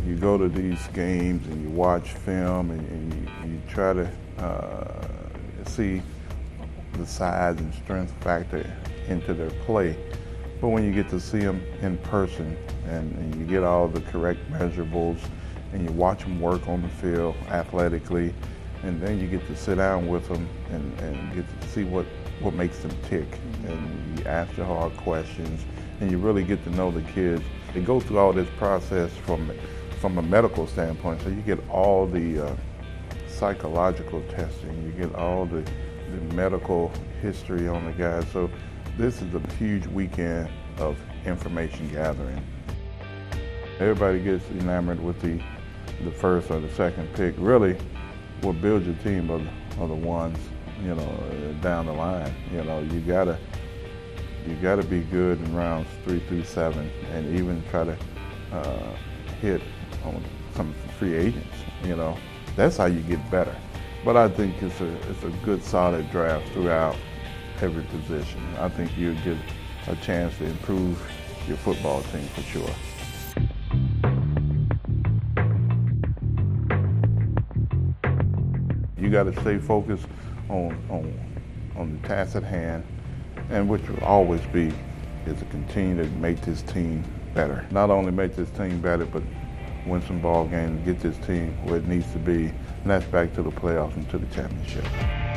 you go to these games and you watch film and you try to see the size and strength factor into their play. But when you get to see them in person and you get all the correct measurables and you watch them work on the field athletically, and then you get to sit down with them and get to see what makes them tick. And you ask the hard questions and you really get to know the kids. They go through all this process from a medical standpoint, so you get all the psychological testing, you get all the medical history on the guys. So this is a huge weekend of information gathering. Everybody gets enamored with the first or the second pick. Really, what builds your team are the ones, down the line. You gotta be good in rounds 3 through 7, and even try to hit on some free agents. That's how you get better. But I think it's a good solid draft throughout every position. I think you get a chance to improve your football team for sure. You got to stay focused on the task at hand, and which will always be is to continue to make this team better. Not only make this team better, but win some ball games, get this team where it needs to be, and that's back to the playoffs and to the championship.